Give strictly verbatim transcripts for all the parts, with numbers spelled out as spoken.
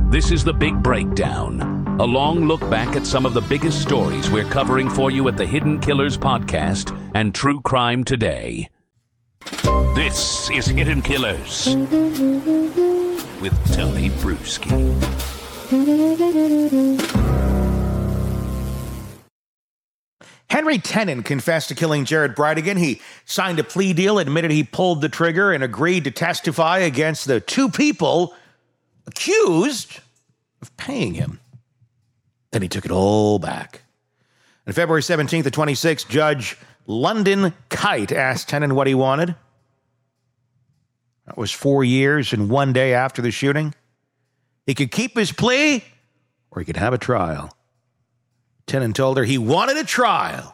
This is The Big Breakdown, a long look back at some of the biggest stories we're covering for you at the Hidden Killers Podcast and True Crime Today. This is Hidden Killers with Tony Bruschi. Henry Tenen confessed to killing Jared Bridegan. He signed a plea deal, admitted he pulled the trigger, and agreed to testify against the two people accused of paying him. Then he took it all back. On February seventeenth of twenty-six, Judge London Kite asked Tenen what he wanted. That was four years and one day after the shooting. He could keep his plea, or he could have a trial. Tenen told her he wanted a trial.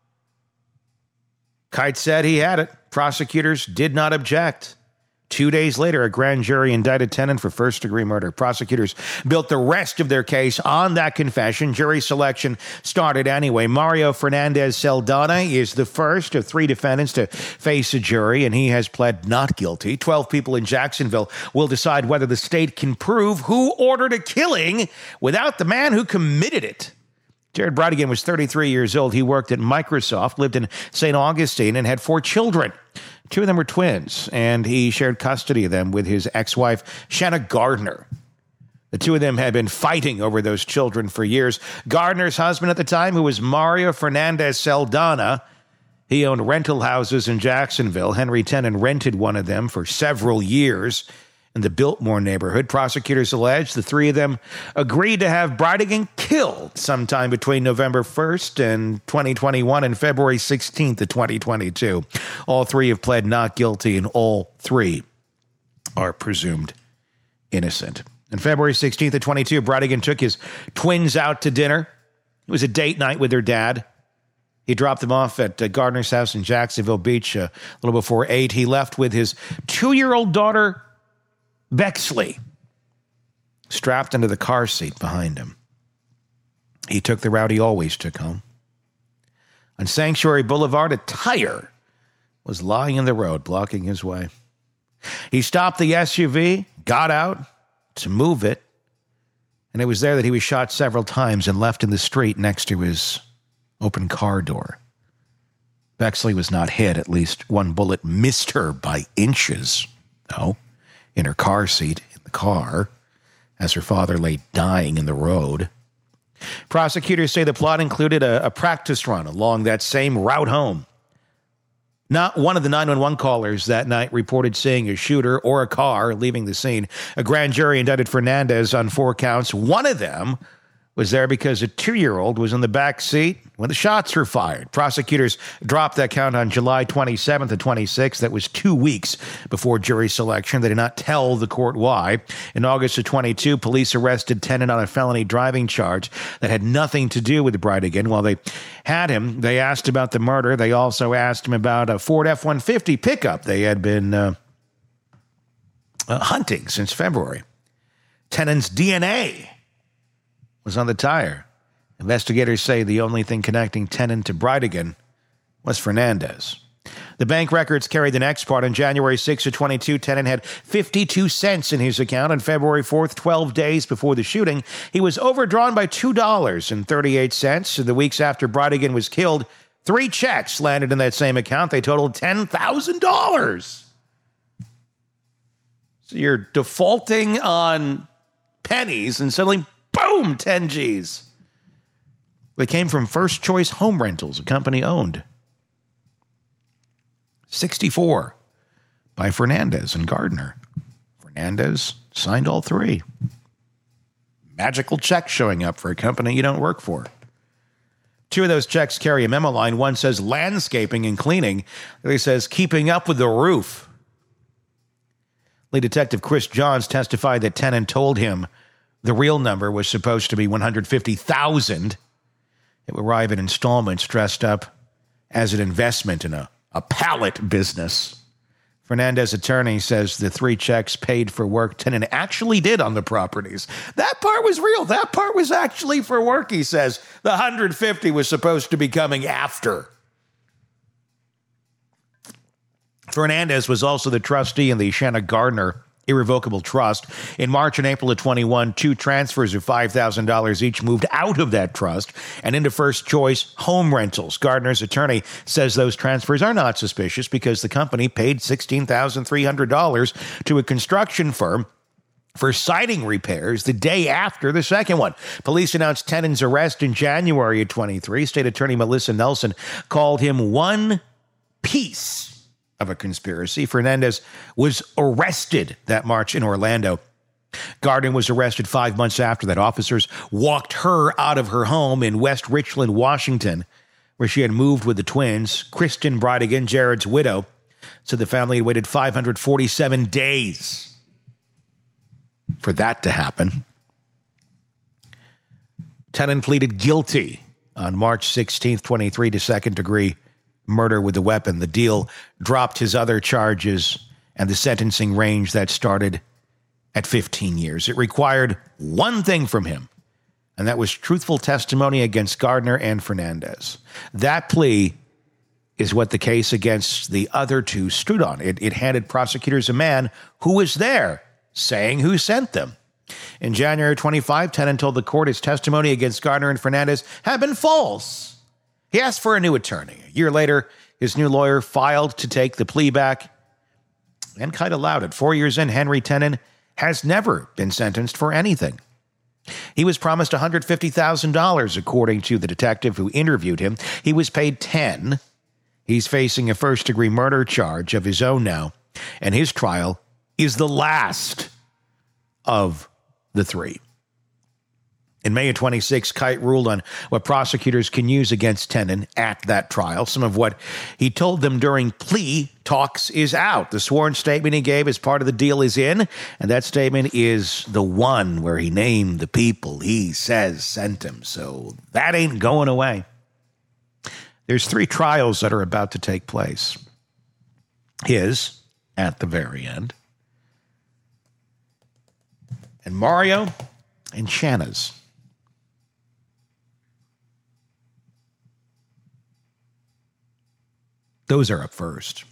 Kite said he had it. Prosecutors did not object. Two days later, a grand jury indicted Tenen for first-degree murder. Prosecutors built the rest of their case on that confession. Jury selection started anyway. Mario Fernandez Saldana is the first of three defendants to face a jury, and he has pled not guilty. Twelve people in Jacksonville will decide whether the state can prove who ordered a killing without the man who committed it. Jared Bridegan was thirty-three years old. He worked at Microsoft, lived in Saint Augustine, and had four children. Two of them were twins, and he shared custody of them with his ex-wife, Shanna Gardner. The two of them had been fighting over those children for years. Gardner's husband at the time, who was Mario Fernandez Saldana, he owned rental houses in Jacksonville. Henry Tenen rented one of them for several years in the Biltmore neighborhood. Prosecutors allege the three of them agreed to have Bridegan killed sometime between November first and twenty twenty-one and February sixteenth of twenty twenty-two. All three have pled not guilty, and all three are presumed innocent. On February sixteenth of twenty-two, Bridegan took his twins out to dinner. It was a date night with their dad. He dropped them off at uh, Gardner's house in Jacksonville Beach uh, a little before eight. He left with his two-year-old daughter, Bexley, strapped into the car seat behind him. He took the route he always took home. On Sanctuary Boulevard, a tire was lying in the road, blocking his way. He stopped the S U V, got out to move it, and it was there that he was shot several times and left in the street next to his open car door. Bexley was not hit. At least one bullet missed her by inches, though. In her car seat in the car, as her father lay dying in the road. Prosecutors say the plot included a, a practice run along that same route home. Not one of the nine one one callers that night reported seeing a shooter or a car leaving the scene. A grand jury indicted Fernandez on four counts. One of them was there because a two-year-old was in the back seat when the shots were fired. Prosecutors dropped that count on July twenty-seventh of twenty-six. That was two weeks before jury selection. They did not tell the court why. In August of twenty-two, police arrested Tenen on a felony driving charge that had nothing to do with Bridegan. While they had him, they asked about the murder. They also asked him about a Ford F one fifty pickup they had been uh, uh, hunting since February. Tenen's D N A was on the tire. Investigators say the only thing connecting Tenen to Bridegan was Fernandez. The bank records carry the next part. On January sixth of twenty-two, Tenen had fifty-two cents in his account. On February fourth, twelve days before the shooting, he was overdrawn by two dollars and thirty-eight cents. The weeks after Bridegan was killed, three checks landed in that same account. They totaled ten thousand dollars. So you're defaulting on pennies and suddenly, boom, ten G's. They came from First Choice Home Rentals, a company owned. sixty-four by Fernandez and Gardner. Fernandez signed all three. Magical check showing up for a company you don't work for. Two of those checks carry a memo line. One says landscaping and cleaning. The other says keeping up with the roof. Lead Detective Chris Johns testified that Tenen told him the real number was supposed to be one hundred fifty thousand dollars. It would arrive in installments dressed up as an investment in a, a pallet business. Fernandez's attorney says the three checks paid for work Tenen actually did on the properties. That part was real. That part was actually for work, he says. The one hundred fifty was supposed to be coming after. Fernandez was also the trustee in the Shanna Gardner irrevocable trust. In March and April of twenty-one, two transfers of five thousand dollars each moved out of that trust and into First Choice Home Rentals. Gardner's attorney says those transfers are not suspicious because the company paid sixteen thousand three hundred dollars to a construction firm for siding repairs the day after the second one. Police announced Tennant's arrest in January of twenty-three. State Attorney Melissa Nelson called him one piece of a conspiracy. Fernandez was arrested that March in Orlando. Gardner was arrested five months after that. Officers walked her out of her home in West Richland, Washington, where she had moved with the twins. Kristen Bridegan, Jared's widow, said the family had waited five hundred forty-seven days for that to happen. Tennant pleaded guilty on March sixteenth, twenty-three to second-degree murder with a weapon. The deal dropped his other charges and the sentencing range that started at fifteen years. It required one thing from him, and that was truthful testimony against Gardner and Fernandez. That plea is what the case against the other two stood on. It, it handed prosecutors a man who was there, saying who sent them. In January twenty-five, Tennant told the court his testimony against Gardner and Fernandez had been false. He asked for a new attorney. A year later, his new lawyer filed to take the plea back and kind of allowed it. Four years in, Henry Tennant has never been sentenced for anything. He was promised one hundred fifty thousand dollars, according to the detective who interviewed him. He was paid ten thousand dollars. He's facing a first-degree murder charge of his own now, and his trial is the last of the three. In May of twenty-six, Kite ruled on what prosecutors can use against Tennant at that trial. Some of what he told them during plea talks is out. The sworn statement he gave as part of the deal is in, and that statement is the one where he named the people he says sent him. So that ain't going away. There's three trials that are about to take place. His, at the very end, and Mario and Shanna's. Those are up first.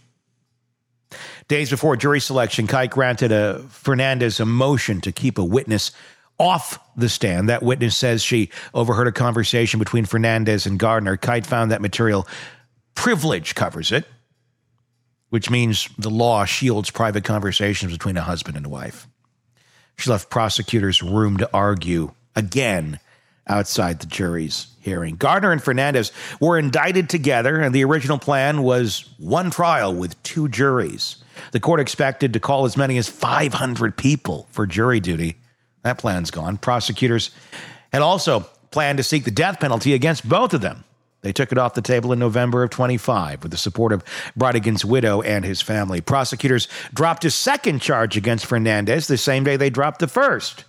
Days before jury selection, Kite granted a Fernandez a motion to keep a witness off the stand. That witness says she overheard a conversation between Fernandez and Gardner. Kite found that material privilege covers it, which means the law shields private conversations between a husband and a wife. She left prosecutors room to argue again outside the jury's hearing. Gardner and Fernandez were indicted together, and the original plan was one trial with two juries. The court expected to call as many as five hundred people for jury duty. That plan's gone. Prosecutors had also planned to seek the death penalty against both of them. They took it off the table in November of twenty-five with the support of Bridegan's widow and his family. Prosecutors dropped a second charge against Fernandez the same day they dropped the first.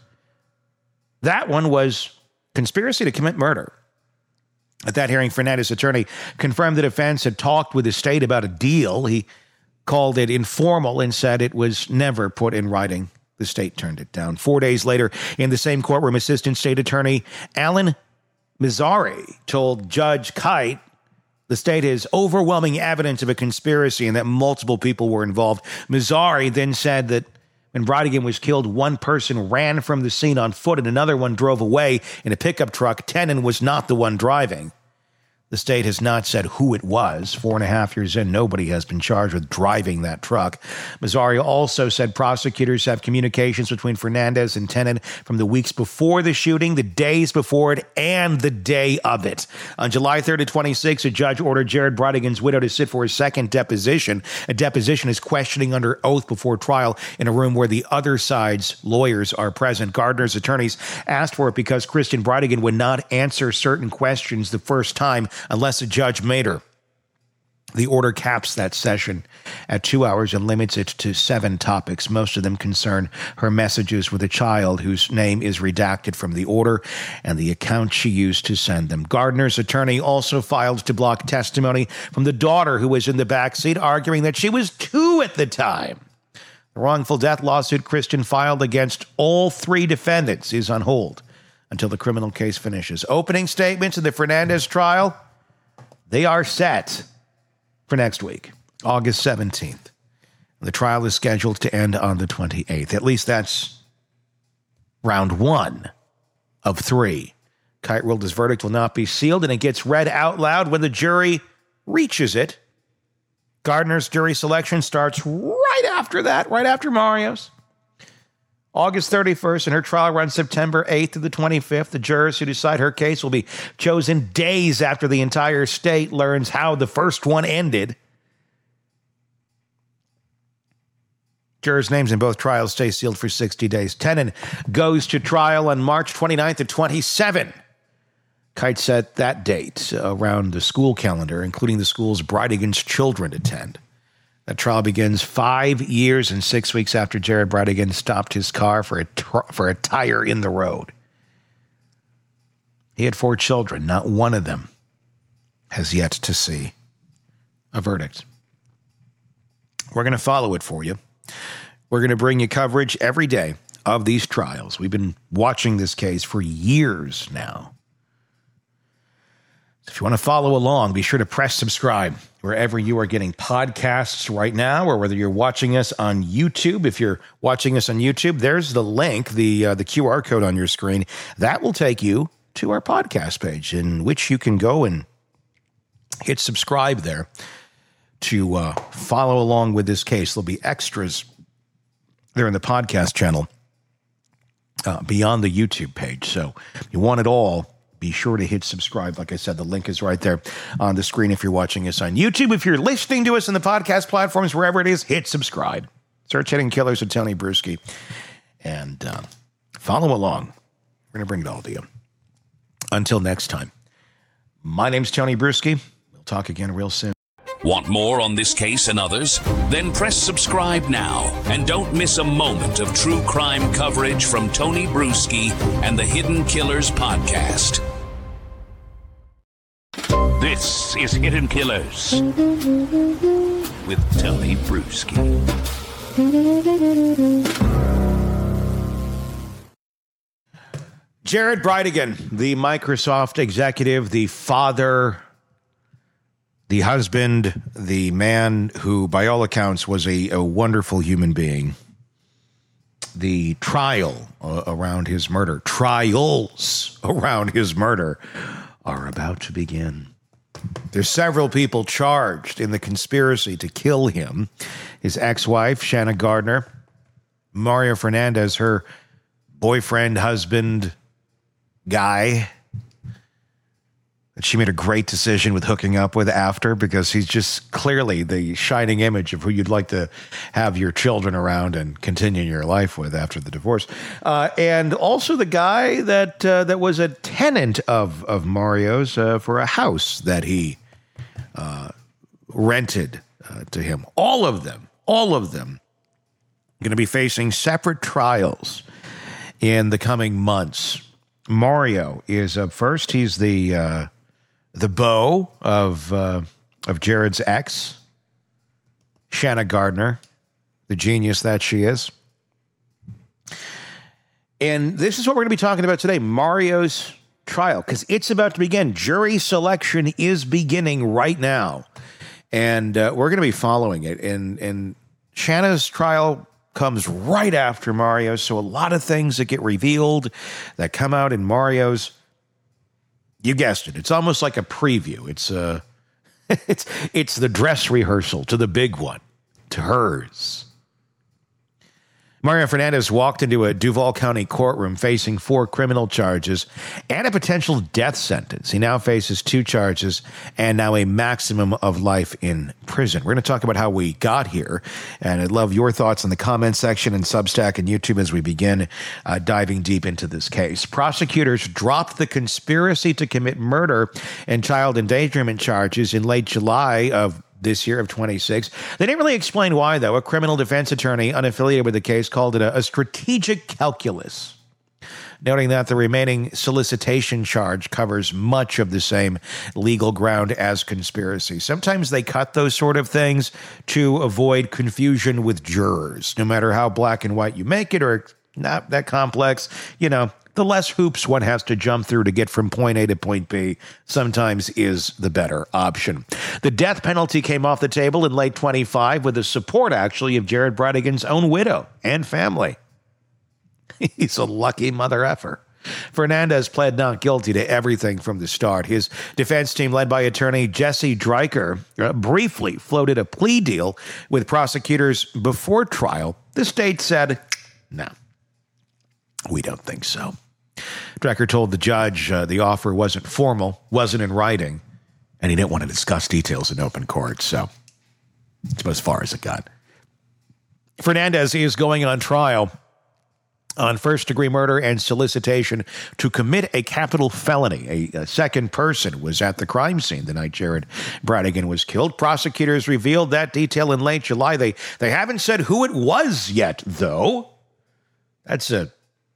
That one was conspiracy to commit murder. At that hearing, Fernandez's attorney confirmed the defense had talked with the state about a deal. He called it informal and said it was never put in writing. The state turned it down. Four days later, in the same courtroom, Assistant State Attorney Alan Mazzari told Judge Kite the state has overwhelming evidence of a conspiracy and that multiple people were involved. Mazzari then said that when Bridegan was killed, one person ran from the scene on foot and another one drove away in a pickup truck. Tennant was not the one driving. The state has not said who it was. Four and a half years in, nobody has been charged with driving that truck. Mazzari also said prosecutors have communications between Fernandez and Tennant from the weeks before the shooting, the days before it, and the day of it. On July third of twenty-six, a judge ordered Jared Bridegan's widow to sit for a second deposition. A deposition is questioning under oath before trial in a room where the other side's lawyers are present. Gardner's attorneys asked for it because Kristen Bridegan would not answer certain questions the first time unless a judge made her. The order caps that session at two hours and limits it to seven topics. Most of them concern her messages with a child whose name is redacted from the order and the account she used to send them. Gardner's attorney also filed to block testimony from the daughter who was in the backseat, arguing that she was two at the time. The wrongful death lawsuit Kristen filed against all three defendants is on hold until the criminal case finishes. Opening statements in the Fernandez trial, they are set for next week, August seventeenth. The trial is scheduled to end on the twenty-eighth. At least that's round one of three. Kite ruled his verdict will not be sealed, and it gets read out loud when the jury reaches it. Gardner's jury selection starts right after that, right after Mario's. August thirty-first, and her trial runs September eighth to the twenty-fifth. The jurors who decide her case will be chosen days after the entire state learns how the first one ended. Jurors' names in both trials stay sealed for sixty days. Tenon goes to trial on March twenty-ninth at twenty-seven. Kite set that date around the school calendar, including the school's Bride Against Children attend. That trial begins five years and six weeks after Jared Bridegan stopped his car for a, tr- for a tire in the road. He had four children. Not one of them has yet to see a verdict. We're going to follow it for you. We're going to bring you coverage every day of these trials. We've been watching this case for years now. If you want to follow along, be sure to press subscribe wherever you are getting podcasts right now, or whether you're watching us on YouTube. If you're watching us on YouTube, there's the link, the uh, the Q R code on your screen. That will take you to our podcast page, in which you can go and hit subscribe there to uh, follow along with this case. There'll be extras there in the podcast channel uh, beyond the YouTube page. So if you want it all, be sure to hit subscribe. Like I said, the link is right there on the screen if you're watching us on YouTube. If you're listening to us on the podcast platforms, wherever it is, hit subscribe. Search Hidden Killers with Tony Bruschi. And uh, follow along. We're going to bring it all to you. Until next time, my name's Tony Bruschi. We'll talk again real soon. Want more on this case and others? Then press subscribe now and don't miss a moment of true crime coverage from Tony Bruschi and the Hidden Killers podcast. This is Hidden Killers with Tony Bruschi. Jared Bridegan, the Microsoft executive, the father, the husband, the man who, by all accounts, was a, a wonderful human being. The trial uh, around his murder, trials around his murder, are about to begin. There's several people charged in the conspiracy to kill him. His ex-wife, Shanna Gardner, Mario Fernandez, her boyfriend, husband, guy that she made a great decision with hooking up with after, because he's just clearly the shining image of who you'd like to have your children around and continue your life with after the divorce. Uh, and also the guy that uh, that was a tenant of, of Mario's uh, for a house that he uh, rented uh, to him. All of them, all of them going to be facing separate trials in the coming months. Mario is up first. He's the... Uh, The beau of uh, of Jared's ex, Shanna Gardner, the genius that she is. And this is what we're going to be talking about today, Mario's trial, because it's about to begin. Jury selection is beginning right now. And uh, we're going to be following it. And, and Shanna's trial comes right after Mario's, so a lot of things that get revealed that come out in Mario's. You guessed it. It's almost like a preview. It's uh, it's it's the dress rehearsal to the big one, to hers. Mario Fernandez walked into a Duval County courtroom facing four criminal charges and a potential death sentence. He now faces two charges and now a maximum of life in prison. We're going to talk about how we got here, and I'd love your thoughts in the comment section and Substack and YouTube as we begin uh, diving deep into this case. Prosecutors dropped the conspiracy to commit murder and child endangerment charges in late July of this year of twenty-six. They didn't really explain why, though. A criminal defense attorney unaffiliated with the case called it a, a strategic calculus, noting that the remaining solicitation charge covers much of the same legal ground as conspiracy. Sometimes they cut those sort of things to avoid confusion with jurors. No matter how black and white you make it or not that complex, you know, the less hoops one has to jump through to get from point A to point B sometimes is the better option. The death penalty came off the table in late twenty-five with the support, actually, of Jared Bradigan's own widow and family. He's a lucky mother effer. Fernandez pled not guilty to everything from the start. His defense team, led by attorney Jesse Dreiker, uh, briefly floated a plea deal with prosecutors before trial. The state said, no, we don't think so. Dreiker told the judge uh, the offer wasn't formal, wasn't in writing, and he didn't want to discuss details in open court, so it's about as far as it got. Fernandez is going on trial on first-degree murder and solicitation to commit a capital felony. A, a second person was at the crime scene the night Jared Bradigan was killed. Prosecutors revealed that detail in late July. They, they haven't said who it was yet, though. That's a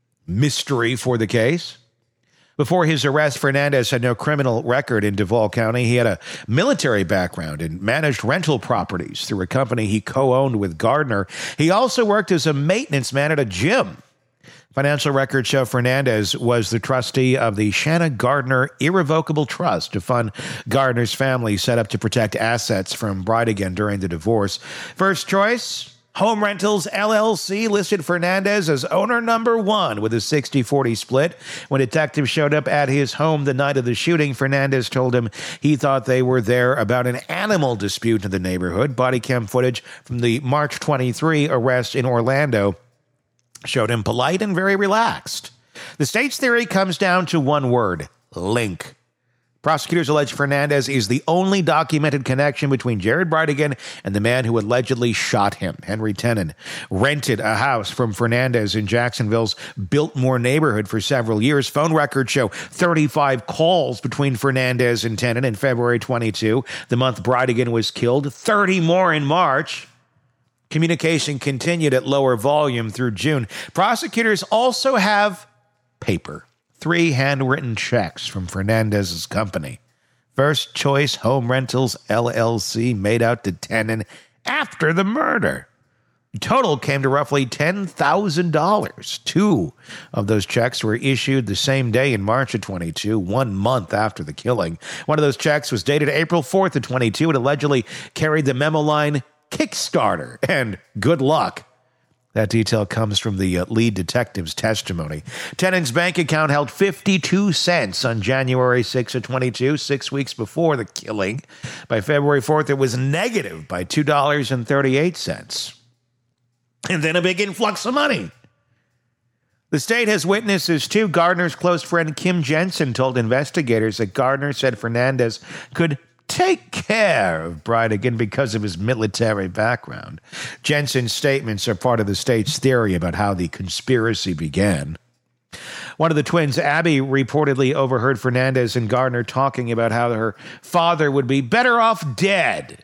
mystery for the case. Before his arrest, Fernandez had no criminal record in Duval County. He had a military background and managed rental properties through a company he co-owned with Gardner. He also worked as a maintenance man at a gym. Financial records show Fernandez was the trustee of the Shanna Gardner Irrevocable Trust, a fund Gardner's family set up to protect assets from Bradigan during the divorce. First choice, Home Rentals L L C listed Fernandez as owner number one with a sixty forty split. When detectives showed up at his home the night of the shooting, Fernandez told him he thought they were there about an animal dispute in the neighborhood. Body cam footage from the March twenty-third arrest in Orlando showed him polite and very relaxed. The state's theory comes down to one word: link. Prosecutors allege Fernandez is the only documented connection between Jared Bradigan and the man who allegedly shot him. Henry Tenen rented a house from Fernandez in Jacksonville's Biltmore neighborhood for several years. Phone records show thirty-five calls between Fernandez and Tenen in February twenty-two, the month Bradigan was killed, thirty more in March. Communication continued at lower volume through June. Prosecutors also have paper. Three handwritten checks from Fernandez's company. First Choice Home Rentals L L C made out to Tenen after the murder. The total came to roughly ten thousand dollars. Two of those checks were issued the same day in March of twenty-two, one month after the killing. One of those checks was dated April fourth of twenty-two and allegedly carried the memo line Kickstarter and good luck. That detail comes from the uh, lead detective's testimony. Tenen's bank account held fifty-two cents on January sixth of twenty-two, six weeks before the killing. By February fourth, it was negative by two dollars and thirty-eight cents. And then a big influx of money. The state has witnesses too. Gardner's close friend Kim Jensen told investigators that Gardner said Fernandez could take care of Bradigan because of his military background. Jensen's statements are part of the state's theory about how the conspiracy began. One of the twins, Abby, reportedly overheard Fernandez and Gardner talking about how her father would be better off dead.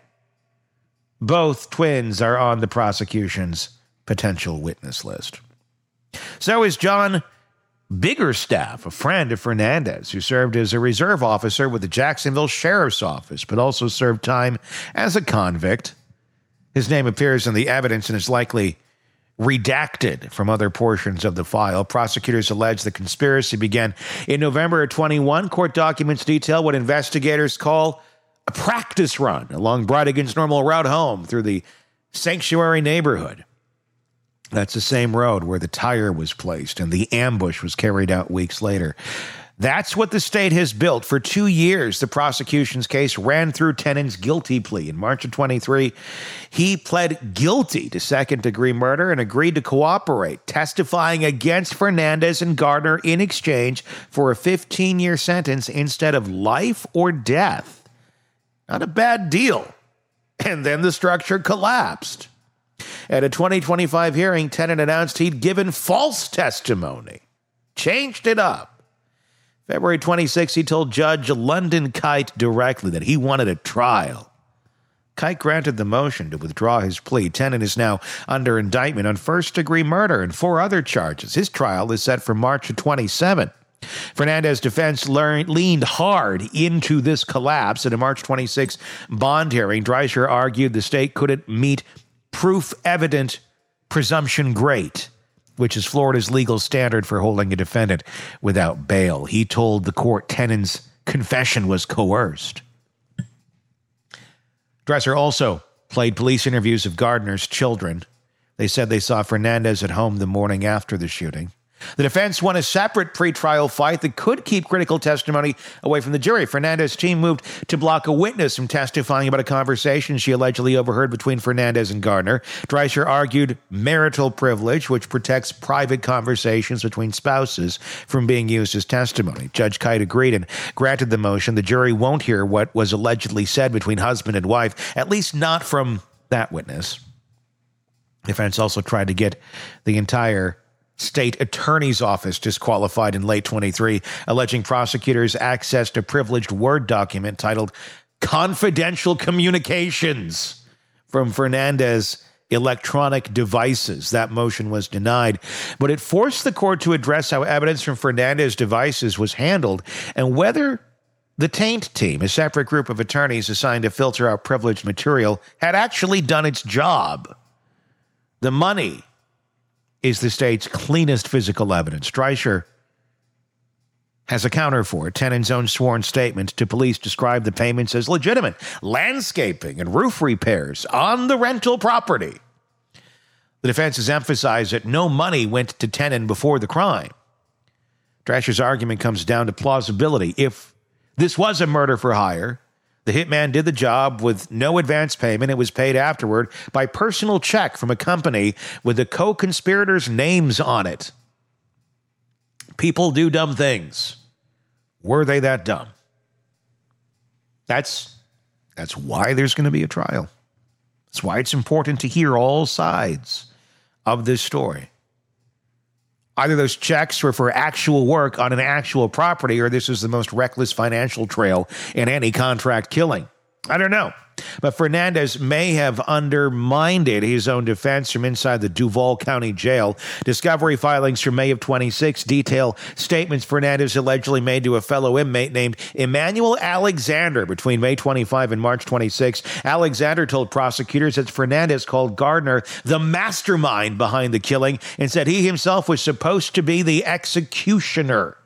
Both twins are on the prosecution's potential witness list. So is John Biggerstaff, a friend of Fernandez, who served as a reserve officer with the Jacksonville Sheriff's Office, but also served time as a convict. His name appears in the evidence and is likely redacted from other portions of the file. Prosecutors allege the conspiracy began in November of twenty-one. Court documents detail what investigators call a practice run along Bradigan's normal route home through the Sanctuary neighborhood. That's the same road where the tire was placed and the ambush was carried out weeks later. That's what the state has built. For two years, the prosecution's case ran through Tenen's guilty plea. In March of twenty-three, he pled guilty to second-degree murder and agreed to cooperate, testifying against Fernandez and Gardner in exchange for a fifteen-year sentence instead of life or death. Not a bad deal. And then the structure collapsed. At a twenty twenty-five hearing, Tenen announced he'd given false testimony, changed it up. February twenty-sixth, he told Judge London Kite directly that he wanted a trial. Kite granted the motion to withdraw his plea. Tenen is now under indictment on first-degree murder and four other charges. His trial is set for March of twenty-seven. Fernandez's defense learned, leaned hard into this collapse. At a March twenty-sixth bond hearing, Dreicher argued the state couldn't meet proof evident, presumption great. which is Florida's legal standard for holding a defendant without bail. He told the court Tennen's confession was coerced. Dresser also played police interviews of Gardner's children. They said they saw Fernandez at home the morning after the shooting. The defense won a separate pretrial fight that could keep critical testimony away from the jury. Fernandez's team moved to block a witness from testifying about a conversation she allegedly overheard between Fernandez and Gardner. Dreiser argued marital privilege, which protects private conversations between spouses from being used as testimony. Judge Kite agreed and granted the motion. The jury won't hear what was allegedly said between husband and wife, at least not from that witness. The defense also tried to get the entire state attorney's office disqualified in late twenty-three, alleging prosecutors accessed a privileged Word document titled Confidential Communications from Fernandez's electronic devices. That motion was denied, but it forced the court to address how evidence from Fernandez's devices was handled and whether the Taint team, a separate group of attorneys assigned to filter out privileged material, had actually done its job. The money is the state's cleanest physical evidence. Dreiser has a counter for it. Tennen's own sworn statement to police described the payments as legitimate landscaping and roof repairs on the rental property. The defense has emphasized that no money went to Tennen before the crime. Dreiser's argument comes down to plausibility. If this was a murder for hire, the hitman did the job with no advance payment. It was paid afterward by personal check from a company with the co-conspirators' names on it. People do dumb things. Were they that dumb? That's, that's why there's going to be a trial. That's why it's important to hear all sides of this story. Either those checks were for actual work on an actual property, or this is the most reckless financial trail in any contract killing. I don't know. But Fernandez may have undermined his own defense from inside the Duval County Jail. Discovery filings from May of twenty-six detail statements Fernandez allegedly made to a fellow inmate named Emmanuel Alexander between May twenty-fifth and March twenty-sixth. Alexander told prosecutors that Fernandez called Gardner the mastermind behind the killing and said he himself was supposed to be the executioner.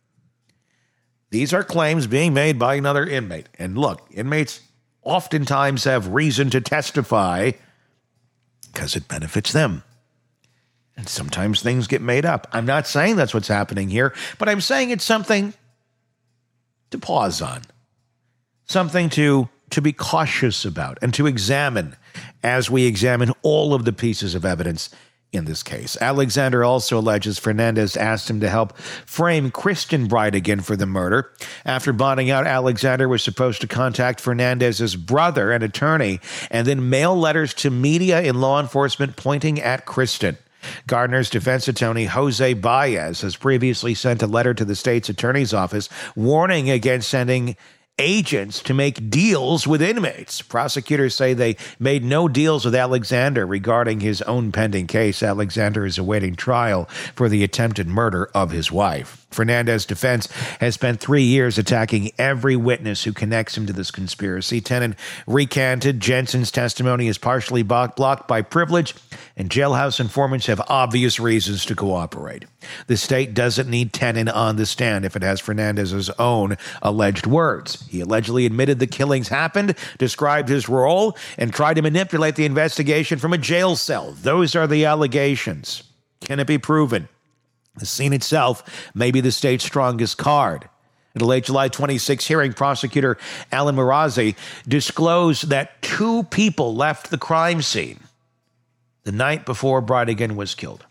These are claims being made by another inmate. And look, inmates oftentimes have reason to testify because it benefits them. And sometimes things get made up. I'm not saying that's what's happening here, but I'm saying it's something to pause on, something to, to be cautious about and to examine as we examine all of the pieces of evidence in this case. Alexander also alleges Fernandez asked him to help frame Kristen Bridegan for the murder. After bonding out, Alexander was supposed to contact Fernandez's brother, an attorney, and then mail letters to media and law enforcement pointing at Kristen. Gardner's defense attorney, Jose Baez, has previously sent a letter to the state's attorney's office warning against sending agents to make deals with inmates. Prosecutors say they made no deals with Alexander regarding his own pending case. Alexander is awaiting trial for the attempted murder of his wife. Fernandez's defense has spent three years attacking every witness who connects him to this conspiracy. Tennen recanted. Jensen's testimony is partially blocked by privilege, and jailhouse informants have obvious reasons to cooperate. The state doesn't need Tennen on the stand if it has Fernandez's own alleged words. He allegedly admitted the killings happened, described his role, and tried to manipulate the investigation from a jail cell. Those are the allegations. Can it be proven? The scene itself may be the state's strongest card. At a late July twenty-sixth hearing, prosecutor Alan Marazzi disclosed that two people left the crime scene the night before Bridegan was killed.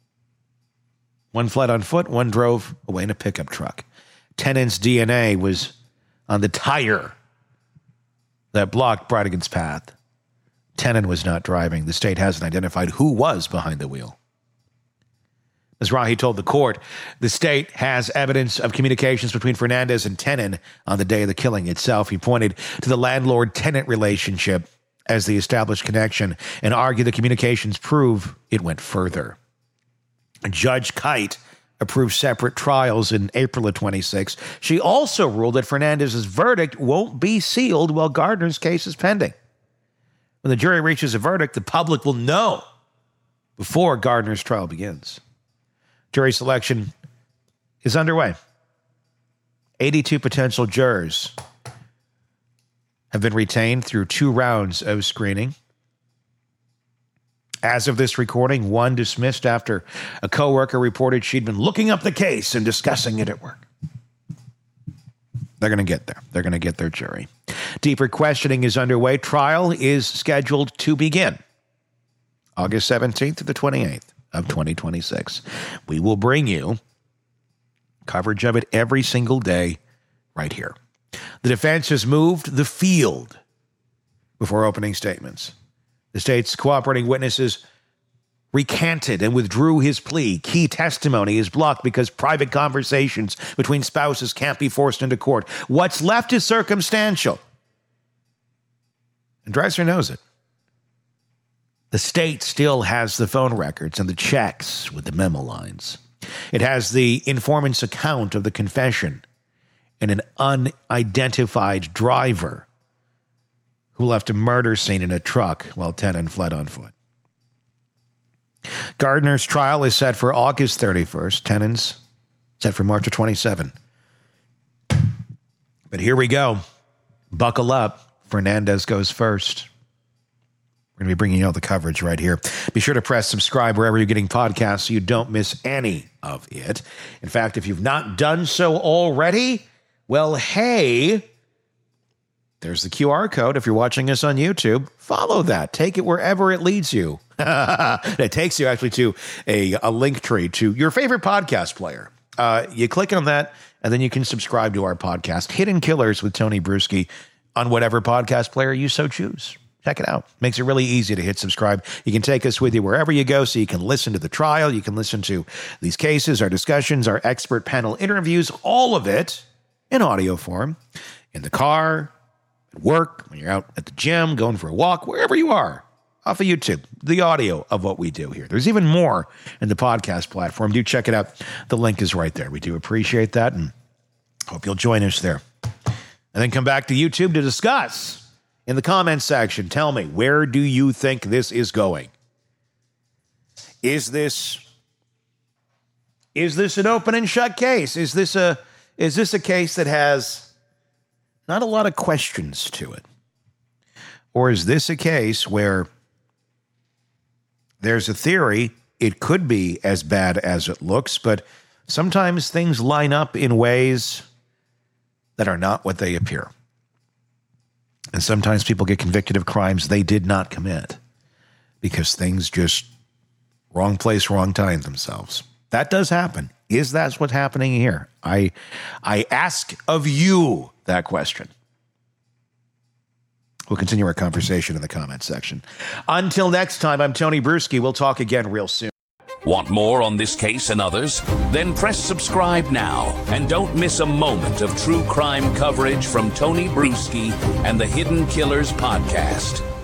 One fled on foot, one drove away in a pickup truck. Tennen's D N A was on the tire that blocked Bridegan's path. Tennen was not driving. The state hasn't identified who was behind the wheel. As Rahi told the court, the state has evidence of communications between Fernandez and Tennen on the day of the killing itself. He pointed to the landlord-tenant relationship as the established connection and argued the communications prove it went further. Judge Kite approved separate trials in April of twenty-six. She also ruled that Fernandez's verdict won't be sealed while Gardner's case is pending. When the jury reaches a verdict, the public will know before Gardner's trial begins. Jury selection is underway. eighty-two potential jurors have been retained through two rounds of screening. As of this recording, one dismissed after a coworker reported she'd been looking up the case and discussing it at work. They're going to get there. They're going to get their jury. Deeper questioning is underway. Trial is scheduled to begin August seventeenth to the twenty-eighth of twenty twenty-six. We will bring you coverage of it every single day right here. The defense has moved the field before opening statements. The state's cooperating witnesses recanted and withdrew his plea. Key testimony is blocked because private conversations between spouses can't be forced into court. What's left is circumstantial. And Dreiser knows it. The state still has the phone records and the checks with the memo lines. It has the informant's account of the confession and an unidentified driver who left a murder scene in a truck while Tenen fled on foot. Gardner's trial is set for August thirty-first. Tenen's set for March twenty-seventh. But here we go. Buckle up. Fernandez goes first. We're going to be bringing you all the coverage right here. Be sure to press subscribe wherever you're getting podcasts so you don't miss any of it. In fact, if you've not done so already, well, hey, there's the Q R code. If you're watching us on YouTube, follow that. Take it wherever it leads you. It takes you actually to a, a link tree to your favorite podcast player. Uh, you click on that, and then you can subscribe to our podcast, Hidden Killers with Tony Bruschi, on whatever podcast player you so choose. Check it out. Makes it really easy to hit subscribe. You can take us with you wherever you go, so you can listen to the trial. You can listen to these cases, our discussions, our expert panel interviews, all of it in audio form, in the car, at work, when you're out at the gym, going for a walk, wherever you are, off of YouTube, the audio of what we do here. There's even more in the podcast platform. Do check it out. The link is right there. We do appreciate that, and hope you'll join us there. And then come back to YouTube to discuss in the comments section. Tell me, where do you think this is going? Is this is this an open and shut case? Is this a is this a case that has not a lot of questions to it? Or is this a case where there's a theory it could be as bad as it looks, but sometimes things line up in ways that are not what they appear? And sometimes people get convicted of crimes they did not commit because things just wrong place, wrong time themselves. That does happen. Is that what's happening here? I, I ask of you that question. We'll continue our conversation in the comments section. Until next time, I'm Tony Bruschi. We'll talk again real soon. Want more on this case and others? Then press subscribe now and don't miss a moment of true crime coverage from Tony Bruschi and the Hidden Killers podcast.